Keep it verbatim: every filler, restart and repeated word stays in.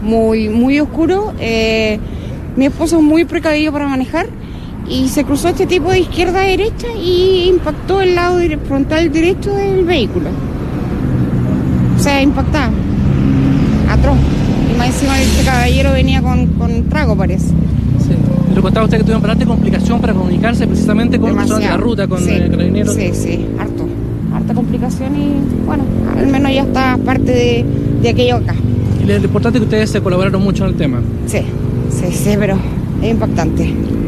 Muy, muy oscuro. Eh, mi esposo es muy precavido para manejar y se cruzó este tipo de izquierda a derecha y impactó el lado frontal derecho del vehículo. O sea, impactado. Atroz. Y más encima este caballero venía con, con trago, parece. Sí. Pero contaba usted que tuvieron bastante complicación para comunicarse precisamente con Demasiado. la ruta, con sí, eh, Carabineros. Sí, sí, harto. Harta complicación y bueno, al menos ya está parte de, de aquello acá. Y lo importante es que ustedes se colaboraron mucho en el tema. Sí, sí, sí, pero es impactante.